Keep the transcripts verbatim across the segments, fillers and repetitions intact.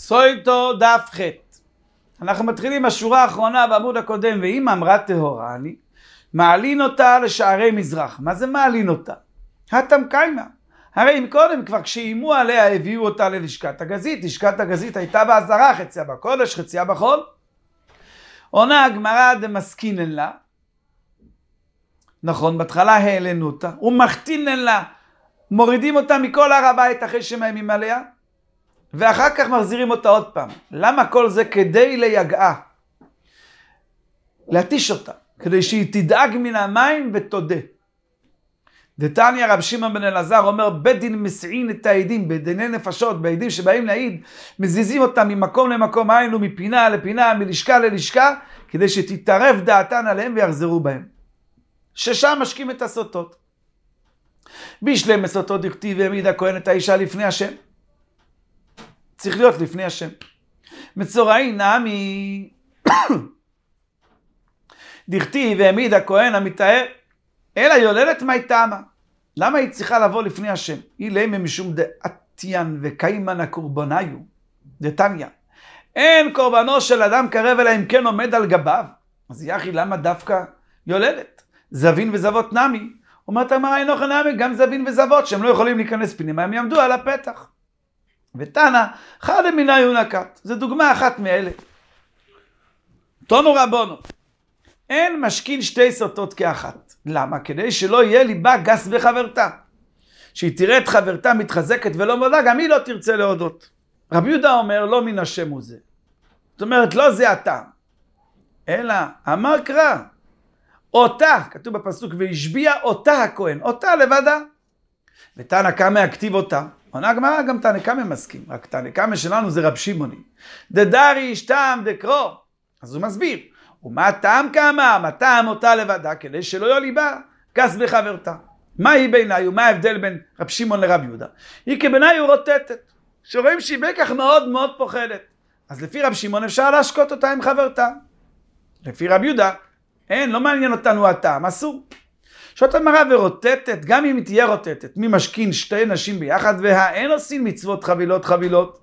סויטו דף ח'. אנחנו מתחילים השורה האחרונה בעמוד הקודם, ואם אמרה טהורה אני, מעלין אותה לשערי מזרח. מה זה מעלין אותה? התם קיימה. הרי מקודם כבר כשאימו עליה הביאו אותה ללשכת הגזית. לשכת הגזית הייתה בעזרה, חציה בקודש, חציה בחול. עונה הגמרא דמסכינן לה. נכון, בהתחלה העלינו אותה. ומחתינן לה. מורידים אותה מכל הר הבית אחרי שמאיימים עליה. ואחר כך מחזירים אותה עוד פעם. למה כל זה? כדי ליגעה. להתיש אותה. כדי שהיא תדאג מן המים ותודה. דתניא רב שמעון בן אלעזר אומר, בית דין מסעין את העדים, בדיני נפשות, בעדים שבאים להעיד, מזיזים אותם ממקום למקום, היינו מפינה לפינה, מלשכה ללשכה, כדי שתתערב דעתן עליהם ויחזרו בהם. ששם משקים את הסוטות. בישלם הסוטות דכתיב והעמיד הכהן את האישה לפני השם. צריך להיות לפני השם. מצורעי נעמי דכתיב והעמיד הכהן המתאר, אלא יולדת מי טעמה. למה היא צריכה לבוא לפני השם? היא למה משום דעתיין וקיימן הקורבניו. דתניא. אין קורבנו של אדם קרב אלא אם כן עומד על גביו. אז יחי, למה דווקא יולדת? זבין וזוות נמי. אומרת אמרה אינוך נמי, גם זבין וזוות שהם לא יכולים להיכנס פנימה, הם יעמדו על הפתח. ותנא, חד מינה יונקת. זו דוגמה אחת מאלה. תונו רבונו. אין משכין שתי סוטות כאחת. למה? כדי שלא יהיה ליבה גס בחברתה. שהיא תראה את חברתה מתחזקת ולא מודה, גם היא לא תרצה להודות. רבי יהודה אומר, לא מן השם הוא זה. זאת אומרת, לא זה הטעם. אלא, אמר קרא. אותה, כתוב בפסוק, והשביע אותה הכהן. אותה לבדה. ותנא קמא הכתיב אותה. עונה הגמרא, גם תנא קמא מסכים. רק תנא קמא שלנו זה רב שמעוני. דדרי שטעם דקרו. אז הוא מסביר. ומה טעם כמה? מה טעם אותה לבדה? כדי שלא יהיה ליבה גס בחברתה. מה היא בעיניי? ומה ההבדל בין רב שמעון לרב יהודה? היא כבעיניי הוא רוטטת. שרואים שהיא בכך מאוד מאוד פוחדת. אז לפי רב שמעון אפשר להשקות אותה עם חברתה. לפי רב יהודה, אין, לא מעניין אותנו הטעם, אסור. שעות המראה ורוטטת, גם אם היא תהיה רוטטת, מי משכין שתי נשים ביחד, והאין עושים מצוות חבילות חבילות.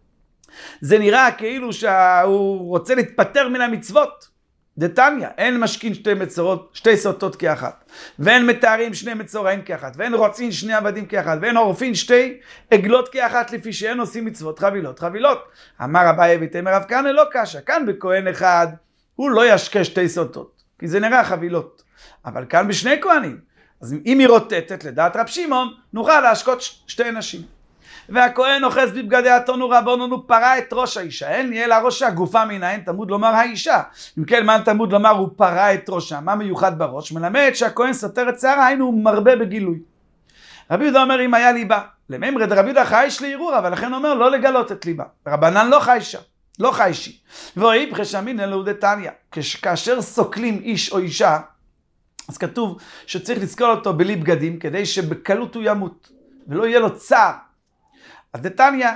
זה נראה כאילו שהוא רוצה להתפטר מן המצוות. דתניא, אין משכין שתי מצורות, שתי סוטות כאחת, ואין מתארים שני מצורעים כאחת, ואין רוצין שני עבדים כאחת, ואין עורפין שתי עגלות כאחת, לפי שאין עושים מצוות חבילות חבילות. אמר אביי ותאמר רב כהנא לא קשה, כאן בכהן אחד הוא לא ישקה שתי סוטות, כי זה נראה חבילות, אבל כאן בשני כהנים, אז אם היא רוטטת לדעת רב שמעון, נוכל להשקות שתי נשים. והכהן אוחז בבגדי התונו רבונן הוא פרה את ראש האישה. אין לי אלא ראשה, גופה מן העין, תמוד לומר האישה. אם כן, מה תמוד לומר הוא פרה את ראשה? מה מיוחד בראש? מלמד שהכהן סותר את שערה, היינו הוא מרבה בגילוי. רבי יהודה אומר אם היה ליבה. לממרד רבי יהודה חייש לערעור, אבל לכן אומר לא לגלות את ליבה. רבנן לא חיישה, לא חיישי. ואי פחשמין אלו דתניא. כאשר סוקלים איש או אישה, אז כתוב שצריך לסקול אותו בלי בגדים, כדי שבקלות הוא ימות, ולא יהיה לו צער. אז דתניא,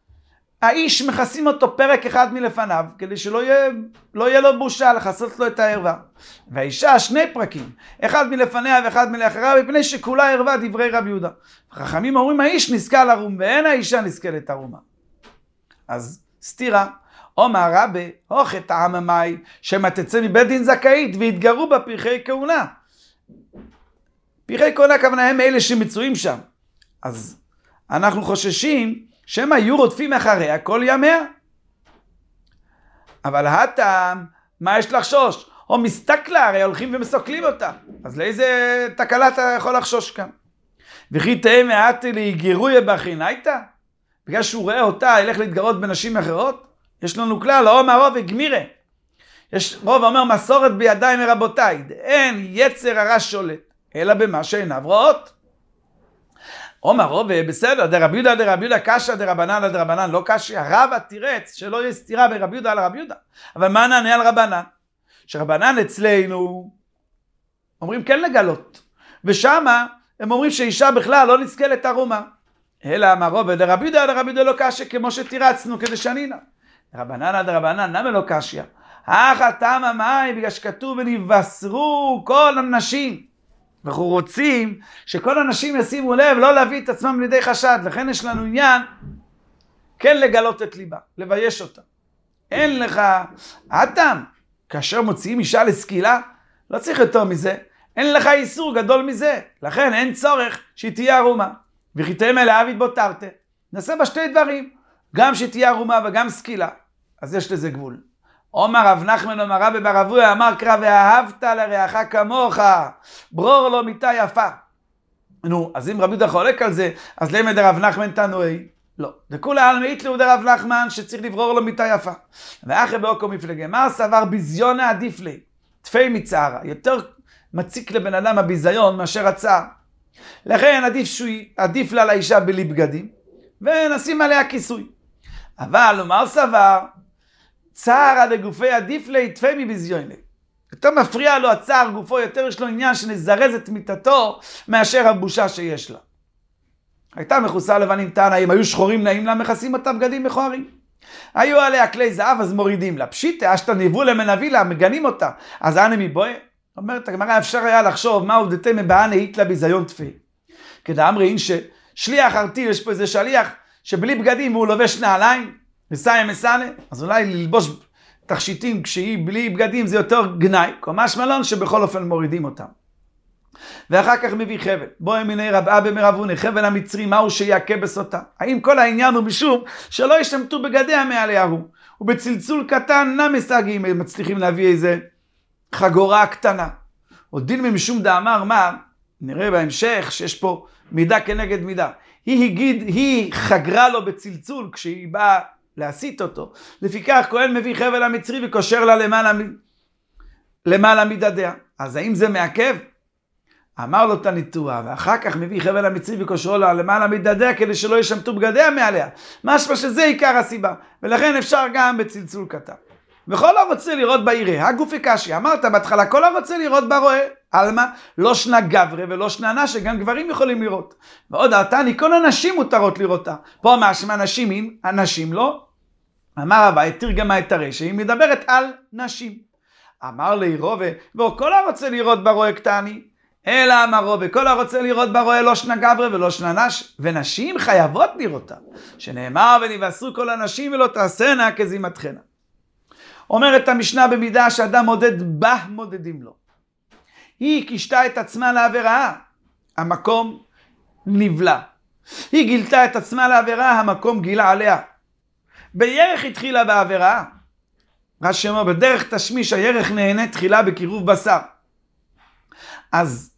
האיש מכסים אותו פרק אחד מלפניו, כדי שלא יהיה, לא יהיה לו בושה לחסות לו את הערווה. והאישה שני פרקים, אחד מלפניה ואחד מלאחריה, מפני שכולה ערווה דברי רבי יהודה. חכמים אומרים, האיש נזכה לרום, ואין האישה נזכלת ערומה. אז סתירה, אומר רבי, הוך את העם המאי, שמה תצא מבית דין זכאית, והתגרו בה פרחי כהונה. פרחי כהונה כוונה הם אלה שמצויים שם. אז אנחנו חוששים שהם היו רודפים אחריה כל ימיה. אבל הטעם, מה יש לחשוש? או מסתכלה, הרי הולכים ומסוקלים אותה. אז לאיזה תקלה אתה יכול לחשוש כאן? וכי תהיה מעט להיגרויה בהכינייתא? בגלל שהוא רואה אותה, ילך להתגרות בנשים אחרות? יש לנו כלל, לא אומר רוב וגמירה. יש רוב אומר מסורת בידיים מרבותיי. אין יצר הרע שולט, אלא במה שעיניו רואות. אומר רוב, בסדר, דרבי יהודה דרבי יהודה קשה, דרבנן דרבנן לא קשה. רבא תירץ שלא יהיה סתירה ברבי יהודה על רבי יהודה. אבל מה נענה על רבנן? שרבנן אצלנו אומרים כן לגלות. ושמה הם אומרים שאישה בכלל לא נזכלת ערומה. אלא אמר רוב, דרבי יהודה דרבי יהודה לא קשה, כמו שתירצנו כדי שנינה. רבנן דרבנן, למה לא קשה? אך הטעם המים, בגלל שכתוב ונבשרו כל הנשים. אנחנו רוצים שכל הנשים ישימו לב לא להביא את עצמם לידי חשד. לכן יש לנו עניין כן לגלות את ליבה, לבייש אותה. אין לך, אדם, כאשר מוציאים אישה לסקילה, לא צריך יותר מזה, אין לך איסור גדול מזה, לכן אין צורך שהיא תהיה ערומה. וחיתיהם אל האביד בו תרתי. נעשה בה שתי דברים, גם שתהיה ערומה וגם סקילה, אז יש לזה גבול. אומר רב נחמן אומר רבי בר אבויה אמר קרא ואהבת לרעך כמוך, ברור לו מיתה יפה. נו, אז אם רבי יהודה חולק על זה, אז למה דרב נחמן תנועי? לא. דכולי עלמא איתלו דרב נחמן שצריך לברור לו מיתה יפה. ואחרי באוקו מפלגה, מה סבר ביזיונה עדיף לי? תפי מצערה. יותר מציק לבן אדם הביזיון מאשר הצער. לכן עדיף, שוי, עדיף לה לאישה בלי בגדים, ונשים עליה כיסוי. אבל מה סבר? צער דגופי עדיף לי תפי מביזיוני. יותר מפריע לו הצער גופו, יותר יש לו עניין שנזרז את מיטתו מאשר הבושה שיש לה. הייתה מכוסה לבנים טענה, אם היו שחורים נעים לה, מכסים אותה בגדים מכוערים. היו עליה כלי זהב, אז מורידים לה. פשיטה, אשתא ניבולה מנביא לה, מגנים אותה. אז אנה מבואה? אומרת הגמרא, אפשר היה לחשוב, מה עובדתי מבענה היתלה ביזיון תפי. כדאמרי אין ששליח ארטיל, יש פה איזה שליח, שבלי בגדים הוא לובש נעליים, מסיים מסנה, אז אולי ללבוש תכשיטים כשהיא בלי בגדים זה יותר גנאי, קומש מלון שבכל אופן מורידים אותם. ואחר כך מביא חבל. בואי מיני רב אבא מרבוני, חבל המצרי, מהו שיעכה בסוטה? האם כל העניין הוא משום שלא ישתמטו בגדיה מעל יערו? ובצלצול קטן נמסגים, הם מצליחים להביא איזה חגורה קטנה. או דין ממשום דאמר מה, נראה בהמשך שיש פה מידה כנגד מידה. היא הגיד, היא חגרה לו בצלצול כשהיא באה להסית אותו. לפיכך כהן מביא חבל המצרי וקושר לה למעלה, למעלה מדדיה. אז האם זה מעכב? אמר לו תניתוע, ואחר כך מביא חבל המצרי וקושרו לה למעלה מדדיה כדי שלא ישמטו בגדיה מעליה. משמע שזה עיקר הסיבה, ולכן אפשר גם בצלצול קטן. וכל הרוצה לראות בעירה, הגופי קשי, אמרת בהתחלה, כל הרוצה לראות ברואה, אלמה, לא שנה גברה ולא שנה נשה, גם גברים יכולים לראות. ועוד עתני, כל הנשים מותרות לראותה. פה משמע נשים אם, הנשים לא. אמר רבי, תרגמה את הרשע, היא מדברת על נשים. אמר לי רובה, וכל הרוצה לראות ברואה קטני, אלא אמר רובה, כל הרוצה לראות ברואה לא שנה גברה ולא שנה נש, ונשים חייבות לראותה. שנאמר ונבשרו כל הנשים ולא תעשנה כזימתכנה. אומרת המשנה במידה שאדם מודד בה מודדים לו. היא קישתה את עצמה לעבירה, המקום נבלה. היא גילתה את עצמה לעבירה, המקום גילה עליה. בירך התחילה בעבירה. רש"י אומר, בדרך תשמיש הירך נהנה תחילה בקירוב בשר. אז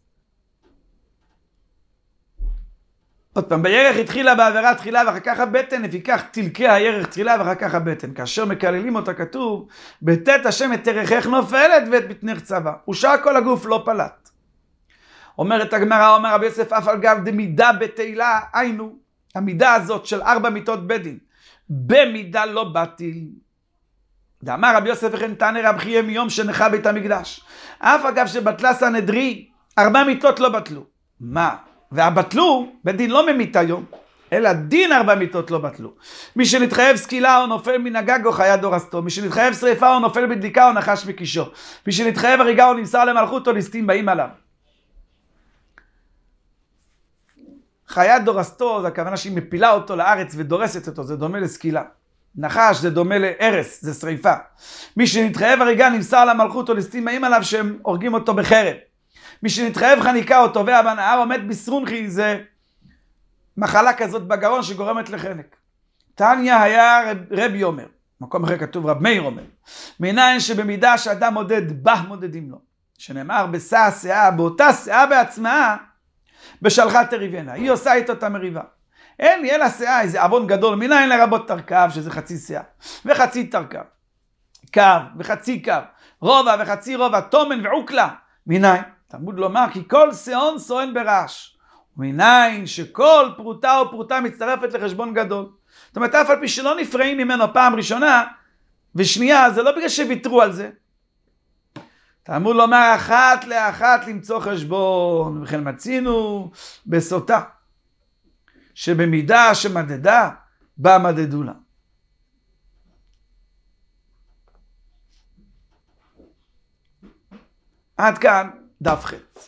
עוד פעם, בירך התחילה בעבירה תחילה ואחר כך הבטן, לפיכך תלקה הירך תחילה ואחר כך הבטן. כאשר מקללים אותה כתוב, בתת השם את תרחך נופלת ואת בטנך צבא. ושאר כל הגוף לא פלט. אומרת הגמרא, אומר רבי יוסף, אף על גב דמידה בתהילה, היינו, המידה הזאת של ארבע מיתות בדין, במידה לא בטיל. דאמר רבי יוסף וכן תענה רב חייא מיום שנחרב בית המקדש. אף אגב שבטלה סנהדרין, ארבע מיתות לא בטלו. מה? והבטלו, בדין לא ממית היום, אלא דין ארבע מיתות לא בטלו. מי שנתחייב סקילה או נופל מן הגג או חיה דורסתו. מי שנתחייב שריפה או נופל בדליקה או נחש מקישו. מי שנתחייב הריגה או נמסר למלכות או ליסטים באים עליו. חיה דורסתו, זה הכוונה שהיא מפילה אותו לארץ ודורסת אותו, זה דומה לסקילה. נחש זה דומה לארס, זה שריפה. מי שנתחייב הריגה נמסר למלכות או ליסטים באים עליו שהם הורגים אותו בחרב. מי שנתחייב חניקה או טובע בנהר עומד בסרונכי, זה מחלה כזאת בגרון שגורמת לחנק. תניא היה רב, רבי אומר, מקום אחר כתוב רב מאיר אומר, מניין שבמידה שאדם מודד בה מודדים לו, שנאמר בשא השאה, באותה שאה בעצמה, בשלחה תריבנה, היא עושה איתו את המריבה. אין לי אלא שאה, איזה אבון גדול, מניין לרבות תרכב, שזה חצי שאה, וחצי תרכב, קו וחצי קו, רובע וחצי רובע, תומן ועוקלה, מניין? תלמוד לומר כי כל שעון שוען ברעש. ומניין שכל פרוטה או פרוטה מצטרפת לחשבון גדול. זאת אומרת, אף על פי שלא נפרעים ממנו פעם ראשונה ושנייה, זה לא בגלל שוויתרו על זה. תלמוד לומר אחת לאחת למצוא חשבון. וכן מצינו בסוטה, שבמידה שמדדה, בה מדדו לה. עד כאן דף ח'.